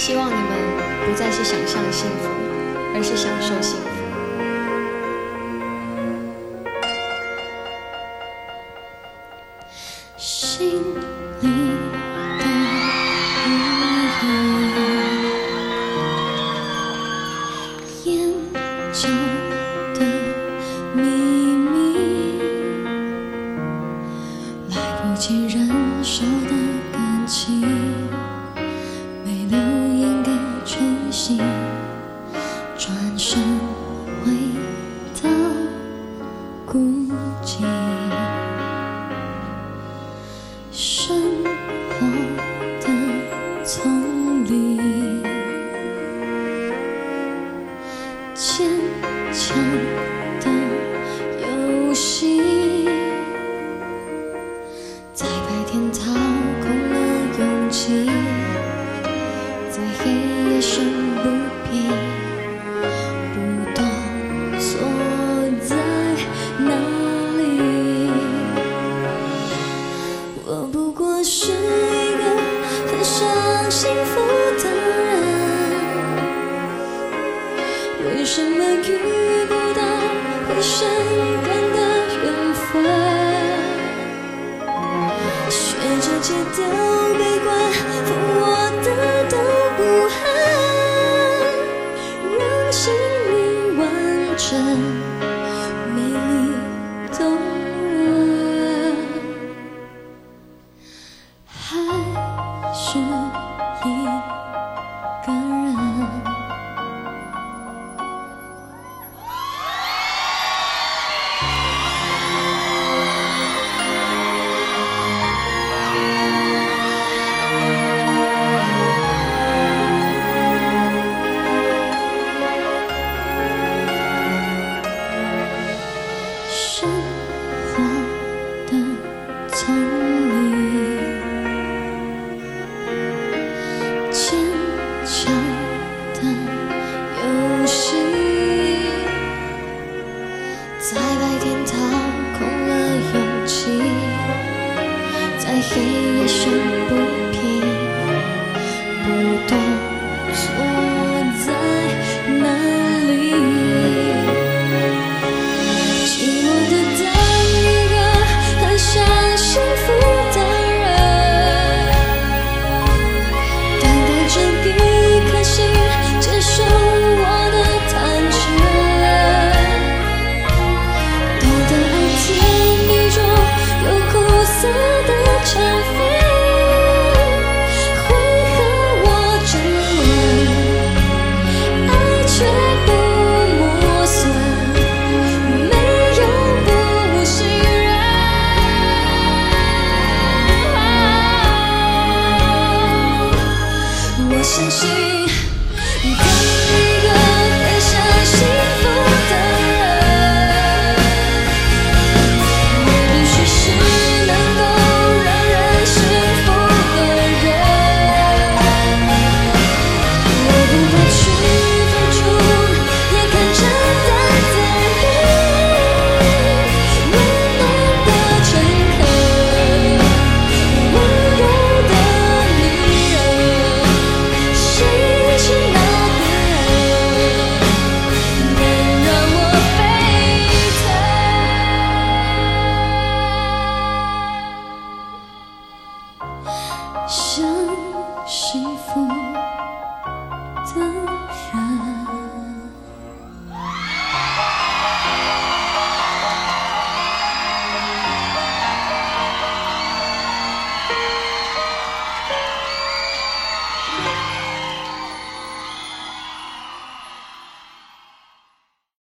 希望你们不再是想象幸福，而是享受幸福。心里的遗憾，眼角的秘密，来不及忍受的感情，没留言给晨曦，转身回到孤寂。生活的丛林，坚强的游戏，在白天掏空了勇气，在黑夜生不平，不懂错在哪里。我不过是一个很想幸福的人，为什么遇不到会伤感的缘分？学着戒掉悲观，负我的都不恨，让心灵完整，美丽动人。还是一个人。生活的丛林，坚强的游戏，在白天掏空了勇气，在黑夜生不平，不懂错